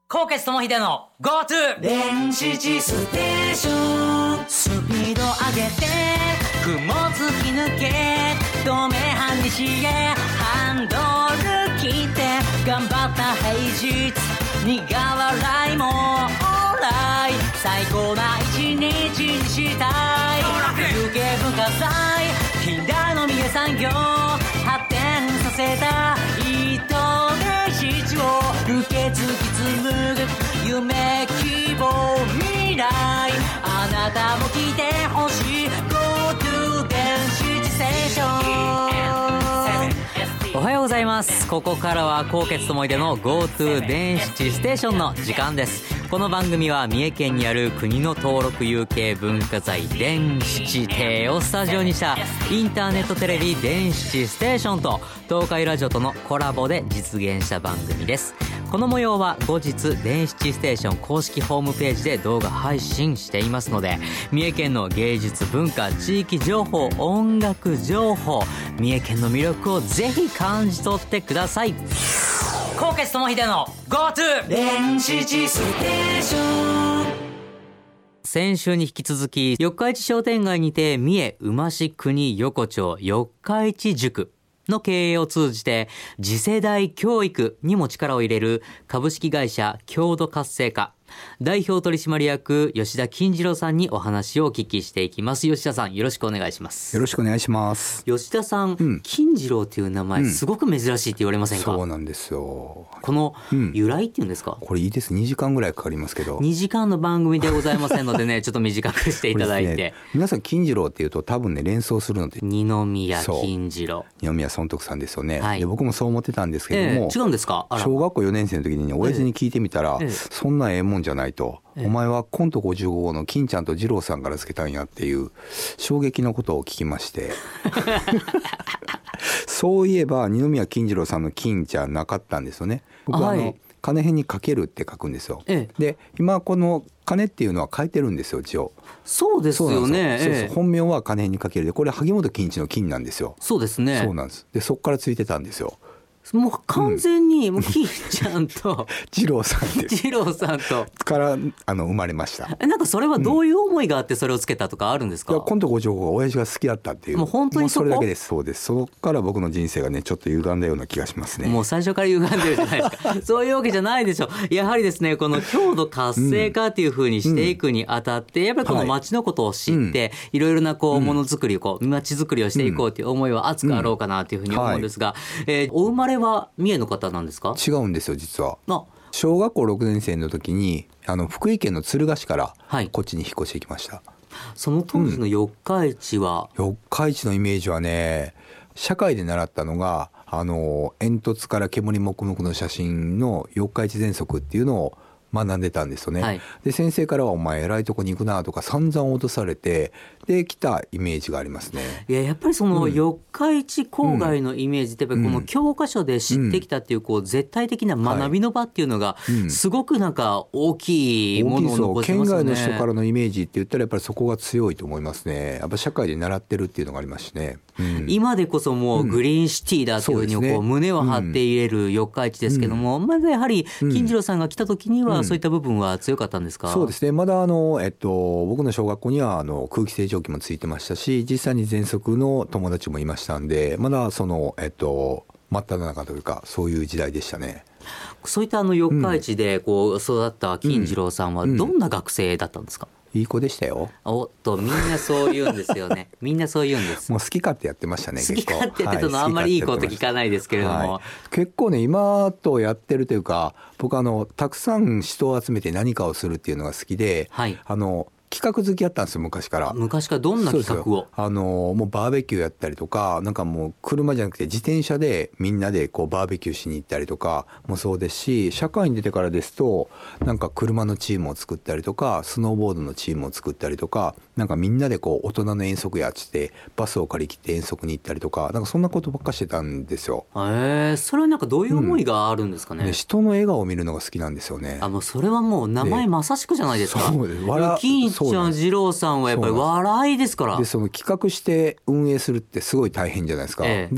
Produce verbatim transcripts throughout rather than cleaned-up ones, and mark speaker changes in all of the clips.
Speaker 1: コーケス友秀の GoTo 電子地ステーション。スピード上げて雲突き抜け止め半日へハンドル切って頑張った平日苦笑いもオーライ最高な一日にしたい。有形文化祭近代の三重産業発展させた糸で質を受け継ぎ紡ぐ夢希望未来あなたも来てほしい GoTo 電子地ステーション。おはようございます。ここからは高血友秀の GoTo 電子地ステーションの時間です。この番組は三重県にある国の登録有形文化財電子地庭をスタジオにしたインターネットテレビ電子地ステーションと東海ラジオとのコラボで実現した番組です。この模様は後日電子地ステーション公式ホームページで動画配信していますので、三重県の芸術文化地域情報音楽情報三重県の魅力をぜひ感じ取ってください。高血友秀の GoTo 電子地ステーション。先週に引き続き四日市商店街にて三重馬市国横丁四日市塾の経営を通じて次世代教育にも力を入れる株式会社郷土活性化代表取締役吉田金次郎さんにお話をお聞きしていきます。吉田さんよろしくお願いします。
Speaker 2: よろしくお願いします。
Speaker 1: 吉田さん、うん、金次郎という名前、うん、すごく珍しいって言われませんか？
Speaker 2: そうなんですよ。
Speaker 1: この由来っていうんですか、
Speaker 2: うん、これいいです。にじかんぐらいかかりますけどに
Speaker 1: じかんの番組でございませんのでねちょっと短くしていただいて、ね、
Speaker 2: 皆さん金次郎っていうと多分ね連想するので
Speaker 1: 二宮金次郎
Speaker 2: 二宮尊徳さんですよね、
Speaker 1: はい、
Speaker 2: で僕もそう思ってたんですけども、
Speaker 1: えー、違うんですか？あら
Speaker 2: 小学校よねん生の時にね親父に聞いてみたら、えー、そんなええもんじゃないと、えー、お前はコントごじゅうご号の金ちゃんと二郎さんからつけたんやっていう衝撃のことを聞きましてそういえば二宮金次郎さんの金ちゃんなかったんですよね。僕はあの、はい、金辺にかけるって書くんですよ、ええ、で今この金っていうのは書いてるんですよ一応。
Speaker 1: そうですよね。
Speaker 2: そうそう、ええ、本名は金辺にかけるでこれ萩本欽一の金なんですよ。
Speaker 1: そうですね。
Speaker 2: そうなんです。でそっからついてたんですよ。
Speaker 1: もう完全にもう金ちゃんと
Speaker 2: 二郎さんです
Speaker 1: 二郎さんと
Speaker 2: からあの生まれました。
Speaker 1: なんかそれはどういう思いがあってそれをつけたとかあるんですか？
Speaker 2: いやコントごじゅうご号が親父が好きだったっていう、
Speaker 1: もう本当にそこ
Speaker 2: もうそれだけです。そうです。そこから僕の人生がねちょっと歪んだような気がしますね。
Speaker 1: もう最初から歪んでるじゃないですかそういうわけじゃないでしょ。やはりですねこの郷土活性化っていう風にしていくにあたって、うん、やっぱりこの街のことを知って、はい、いろいろなこうものづくりをこう街づくりをしていこうという思いは熱くあろうかなというふうに思うんですが、うんはいえー、お生まれは三重の方なんですか？
Speaker 2: 違うんですよ実は。小学校ろくねん生の時にあの福井県の敦賀市からこっちに引っ越してきました、はい、
Speaker 1: その当時の四日市は、
Speaker 2: うん、四日市のイメージはね社会で習ったのがあの煙突から煙黙々の写真の四日市全息っていうのを学んでたんですよね、はい、で先生からはお前偉いとこに行くなとか散々落とされてで来たイメージがありますね。
Speaker 1: いややっぱりその四日市郊外のイメージってやっぱりこの教科書で知ってきたっていうこう絶対的な学びの場っていうのがすごくなんか大きいものを残してますよね。
Speaker 2: 県外の人からのイメージって言ったらやっぱりそこが強いと思いますね。やっぱ社会で習ってるっていうのがありますしね、
Speaker 1: うん、今でこそもうグリーンシティだというふうにこう胸を張って入れる四日市ですけども、まだやはり金次郎さんが来た時にはそういった部分は強かったんですか？
Speaker 2: そうですね。まだあの、えっと、僕の小学校にはあの空気清浄機もついてましたし実際に喘息の友達もいましたんでまだその、えっと、真っ只中というかそういう時代でしたね。
Speaker 1: そういったあの四日市でこう育った金次郎さんはどんな学生だったんですか？
Speaker 2: いい子でしたよ。
Speaker 1: おっとみんなそう言うんですよねみんなそう言うんです。
Speaker 2: もう好き勝手やってましたね。
Speaker 1: 好き勝手って言うのはあんまりいいこと聞かないですけれども、はい、
Speaker 2: 結構ね今とやってるというか僕あのたくさん人を集めて何かをするっていうのが好きで、はい、あの企画好きやったんですよ昔から。
Speaker 1: 昔からどんな企画を？
Speaker 2: あのもうバーベキューやったりとかなんかもう車じゃなくて自転車でみんなでこうバーベキューしに行ったりとかもそうですし社会に出てからですとなんか車のチームを作ったりとかスノーボードのチームを作ったりとかなんかみんなでこう大人の遠足やっつってバスを借り切って遠足に行ったりとかなんかそんなことばっかしてたんですよ。
Speaker 1: へえ、それはなんかどういう思いがあるんですかね？
Speaker 2: うん、で人の笑顔を見るのが好きなんですよね。
Speaker 1: あもうそれはもう名前まさしくじゃないですか。
Speaker 2: そうです。笑
Speaker 1: 金ちゃん二郎さんはやっぱり笑いですから。
Speaker 2: でその企画して運営するってすごい大変じゃないですか、ええ、で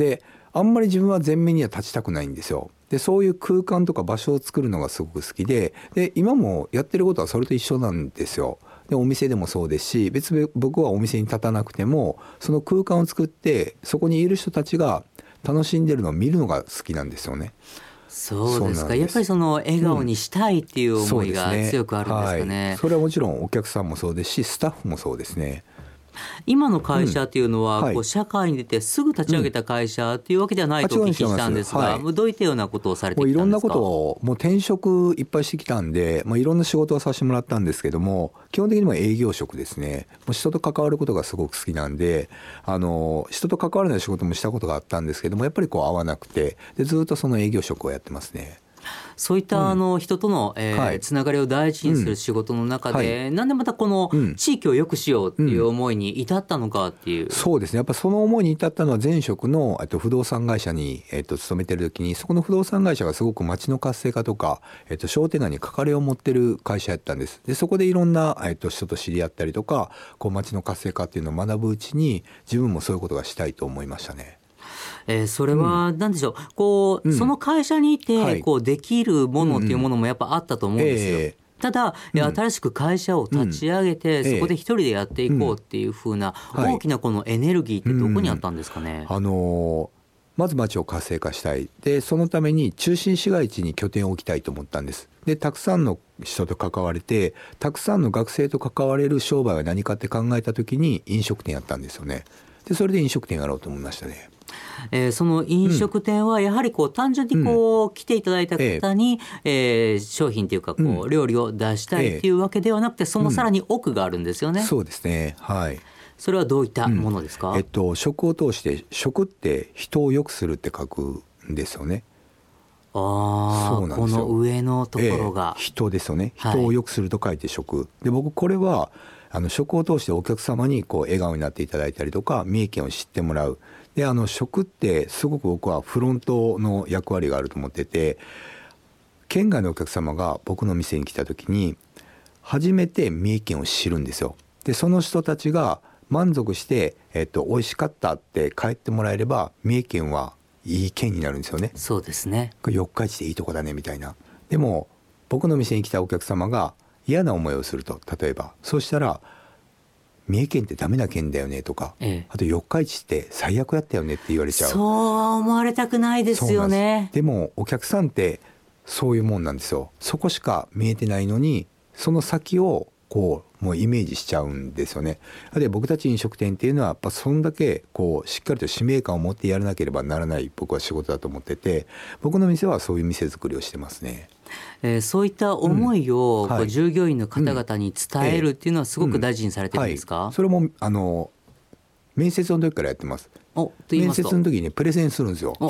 Speaker 2: あんまり自分は前面には立ちたくないんですよ。でそういう空間とか場所を作るのがすごく好きで、で今もやってることはそれと一緒なんですよ。でお店でもそうですし、別に僕はお店に立たなくてもその空間を作ってそこにいる人たちが楽しんでるのを見るのが好きなんですよね。
Speaker 1: そうですか。やっぱりその笑顔にしたいっていう思いが強くあるんですかね。うん、そ
Speaker 2: はい、それはもちろんお客さんもそうですしスタッフもそうですね。
Speaker 1: 今の会社っていうのは、
Speaker 2: うんはい、
Speaker 1: こう社会に出てすぐ立ち上げた会社っていうわけではないとお聞きしたんですが、はい、どういったようなことをされてきたんですか？
Speaker 2: もういろんなことをもう転職いっぱいしてきたんで、もういろんな仕事をさせてもらったんですけども、基本的にも営業職ですね。もう人と関わることがすごく好きなんで、あの人と関わらない仕事もしたことがあったんですけども、やっぱりこう合わなくて、でずっとその営業職をやってますね。
Speaker 1: そういったあの人との、えーはい、つながりを大事にする仕事の中で、うんはい、なんでまたこの地域を良くしようっていう思いに至ったのかっていう、うん、
Speaker 2: そうですね。やっぱその思いに至ったのは前職の、えっと、不動産会社に、えっと、勤めてる時に、そこの不動産会社がすごく街の活性化とか、えっと、商店街に関わりを持ってる会社やったんです。でそこでいろんな、えっと、人と知り合ったりとか、こう街の活性化っていうのを学ぶうちに自分もそういうことがしたいと思いましたね。
Speaker 1: えー、それは何でしょう、こう、うん、その会社にいてこうできるものっていうものもやっぱあったと思うんですよ、うんうんえー、ただ、うん、新しく会社を立ち上げて、うん、そこで一人でやっていこうっていう風な大きなこのエネルギーってどこにあったんですかね？
Speaker 2: うん、あのーまず街を活性化したい。でそのために中心市街地に拠点を置きたいと思ったんです。でたくさんの人と関われて、たくさんの学生と関われる商売は何かって考えた時に飲食店やったんですよね。でそれで飲食店やろうと思いましたね。
Speaker 1: えー、その飲食店はやはりこう単純にこう、うん、来ていただいた方に、えーえー、商品というかこう、うん、料理を出したいっていうわけではなくて、そのさらに奥があるんですよね、
Speaker 2: うん、そうですね。はい。
Speaker 1: それはどういったものですか？
Speaker 2: うんえっと、食を通して、食って人を良くするって書くんですよね。
Speaker 1: あそうなんですよ。この上のところが、
Speaker 2: えー、人ですよね。人を良くすると書いて食、はい、で僕これはあの食を通してお客様にこう笑顔になっていただいたりとか、三重県を知ってもらう。であの食ってすごく僕はフロントの役割があると思ってて、県外のお客様が僕の店に来た時に初めて三重県を知るんですよ。でその人たちが満足して、えっと、美味しかったって帰ってもらえれば、三重県はいい県になるんですよね。
Speaker 1: そうですね。
Speaker 2: 四日市でいいとこだねみたいな。でも僕の店に来たお客様が嫌な思いをすると、例えばそうしたら三重県ってダメな県だよねとか、ええ、あと四日市って最悪やったよねって言われちゃう。
Speaker 1: そう思われたくないですよね。
Speaker 2: で, でもお客さんってそういうもんなんですよ。そこしか見えてないのに、その先をこうもうイメージしちゃうんですよね。で僕たち飲食店っていうのはやっぱそんだけこうしっかりと使命感を持ってやらなければならない僕は仕事だと思ってて、僕の店はそういう店作りをしてますね。
Speaker 1: えー、そういった思いを、うんはい、従業員の方々に伝えるっていうのはすごく大事にされてるんですか？
Speaker 2: うんはい、それもあの面接の時からやってます。
Speaker 1: おと言いますと
Speaker 2: 面接の時にプレゼンするんですよ。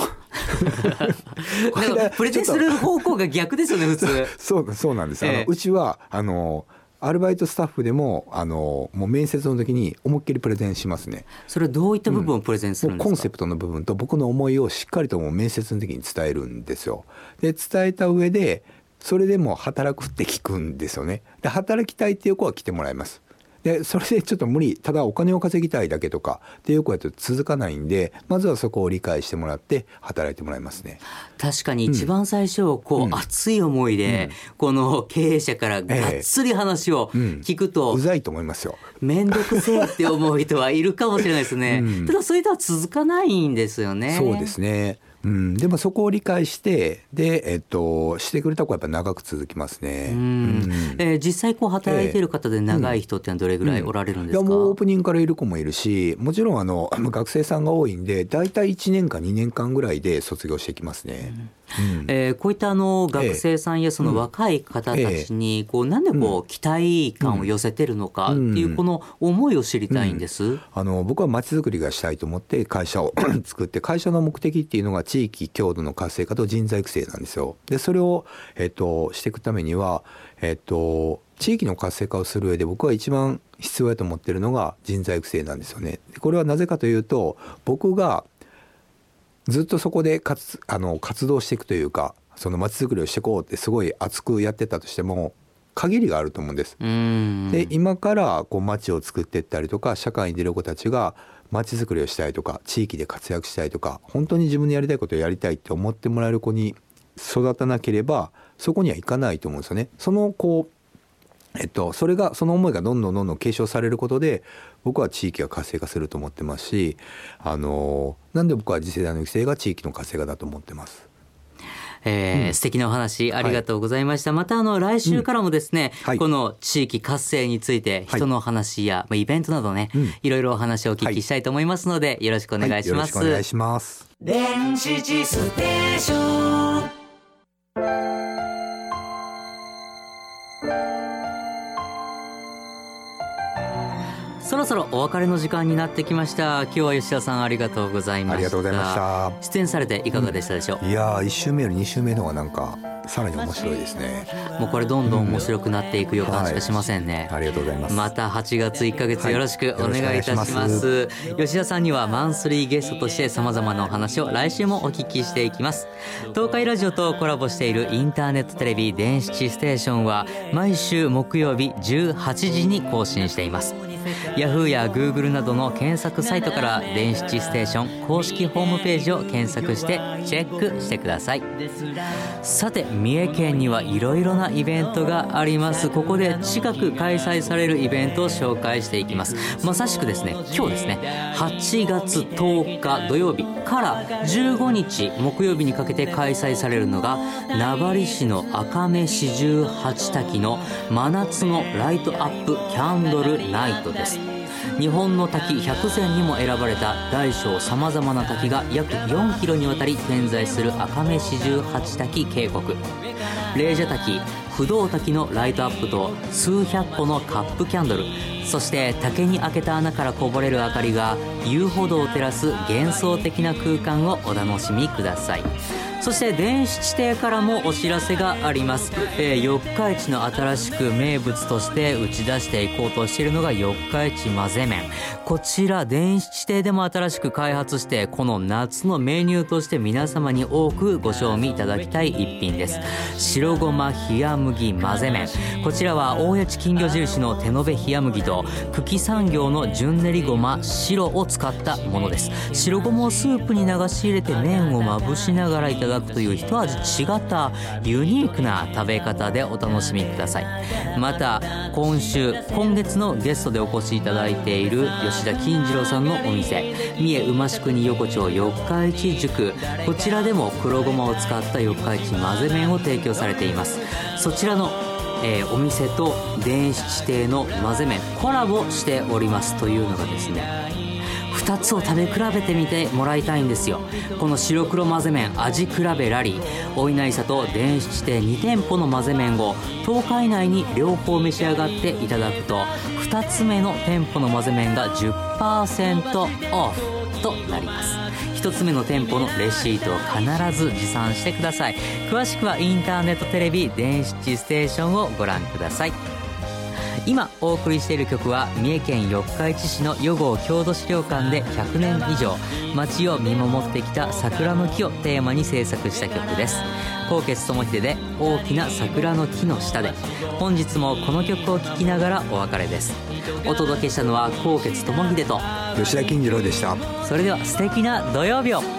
Speaker 1: プレゼンする方向が逆ですよね普通。
Speaker 2: そうそうなんです、えー、あのうちはあのアルバイトスタッフでもあのもう面接の時に思いっきりプレゼンしますね。
Speaker 1: それはどういった部分をプレゼンするんですか？
Speaker 2: うん、コンセプトの部分と僕の思いをしっかりともう面接の時に伝えるんですよ。で伝えた上でそれでも働くって聞くんですよね。で働きたいっていう子は来てもらいます。でそれでちょっと無理、ただお金を稼ぎたいだけとかっていう子やと続かないんで、まずはそこを理解してもらって働いてもらいますね。
Speaker 1: 確かに一番最初こう、うん、熱い思いで、うん、この経営者からがっつり話を聞くと、
Speaker 2: ええうん、うざいと思いますよ。
Speaker 1: めんどくせえって思う人はいるかもしれないですね、うん、ただそういう人は続かないんですよね。
Speaker 2: そうですね。うん、でもそこを理解してで、えっと、してくれた子はやっぱ長く続きますね。
Speaker 1: うん、うんえー、実際こう働いている方で長い人ってのはどれぐらいおられるんですか？
Speaker 2: うんうん、いやもうオープニングからいる子もいるし、もちろんあの学生さんが多いんでだいたいいちねんかにねんかんぐらいで卒業してきますね。うん
Speaker 1: うんえー、こういったあの学生さんやその若い方たちにこうなんでこう期待感を寄せてるのかっていうこの思いを知りたいんです。うんうん、
Speaker 2: あの僕は街づくりがしたいと思って会社を作って、会社の目的っていうのが地域郷土の活性化と人材育成なんですよ。でそれを、えっと、していくためには、えっと、地域の活性化をする上で僕は一番必要だと思っているのが人材育成なんですよね。でこれはなぜかというと、僕がずっとそこで活あの活動していくというか、その街づくりをしていこうってすごい熱くやってたとしても限りがあると思うんです。で今からこう街を作っていったりとか社会に出る子たちが街づくりをしたいとか地域で活躍したいとか本当に自分のやりたいことをやりたいって思ってもらえる子に育たなければそこにはいかないと思うんですよね。そのこうえっと、それがその思いがどんどんどんどん継承されることで僕は地域が活性化すると思ってますし、あのなんで僕は次世代の育成が地域の活性化だと思ってます。
Speaker 1: えーうん、素敵なお話ありがとうございました、はい、またあの来週からもですね、うんはい、この地域活性について人の話や、はい、イベントなどね、うん、いろいろお話をお聞きしたいと思いますので、はい、よろしくお願いします、はい、よろしくお願いします。電子地ステーションそろそろお別れの時間になってきました。今日は吉田さんありがとうございました。
Speaker 2: ありがとうございました。
Speaker 1: 出演されていかがでしたでしょう。
Speaker 2: うん、いやーいっ週目よりに週目の方がなんかさらに面白いですね。
Speaker 1: もうこれどんどん面白くなっていく予感しかしませんね、
Speaker 2: はい、ありがとうございます。
Speaker 1: またはちがついっかげつよろしくお願いいたします、はい、ます吉田さんにはマンスリーゲストとして様々なお話を来週もお聞きしていきます。東海ラジオとコラボしているインターネットテレビ電子地ステーションは毎週木曜日じゅうはちじに更新しています。ヤフーやグーグルなどの検索サイトから電子地ステーション公式ホームページを検索してチェックしてください。さて三重県にはいろいろなイベントがあります。ここで近く開催されるイベントを紹介していきます。まさしくですね今日ですねはちがつとおか土曜日からじゅうごにち木曜日にかけて開催されるのが名張市の赤目四十八滝の真夏のライトアップキャンドルナイトです。日本の滝ひゃくぜんにも選ばれた大小さまざまな滝が約よんキロにわたり点在する赤目四十八滝渓谷、霊社滝、不動滝のライトアップと数百個のカップキャンドル、そして竹に開けた穴からこぼれる明かりが遊歩道を照らす幻想的な空間をお楽しみください。そして電子地底からもお知らせがあります、えー、四日市の新しく名物として打ち出していこうとしているのが四日市混ぜ麺。こちら電子地底でも新しく開発してこの夏のメニューとして皆様に多くご賞味いただきたい一品です。白ごま冷麦混ぜ麺、こちらは大谷地金魚印の手延べ冷麦と久喜産業の純練りごま白を使ったものです。白ごまをスープに流し入れて麺をまぶしながらいただくという一味違ったユニークな食べ方でお楽しみください。また今週今月のゲストでお越しいただいている吉田金次郎さんのお店三重馬宿国横丁四日市塾、こちらでも黒ごまを使った四日市混ぜ麺を提供されています。そちらのえー、お店と電子地底の混ぜ麺コラボしておりますというのがですねふたつを食べ比べてみてもらいたいんですよ。この白黒混ぜ麺味比べラリー、お稲荷里と電子地底にてんぽの混ぜ麺をとおか以内に両方召し上がっていただくとふたつめの店舗の混ぜ麺が じゅっパーセント オフとなります。ひとつめの店舗のレシートを必ず持参してください。詳しくはインターネットテレビ電子地ステーションをご覧ください。今お送りしている曲は三重県四日市市の予郷郷土資料館でひゃくねん以上街を見守ってきた桜の木をテーマに制作した曲です。纐纈智秀で大きな桜の木の下で。本日もこの曲を聴きながらお別れです。お届けしたのは纐纈智秀と
Speaker 2: 吉田金次郎でした。
Speaker 1: それでは素敵な土曜日を。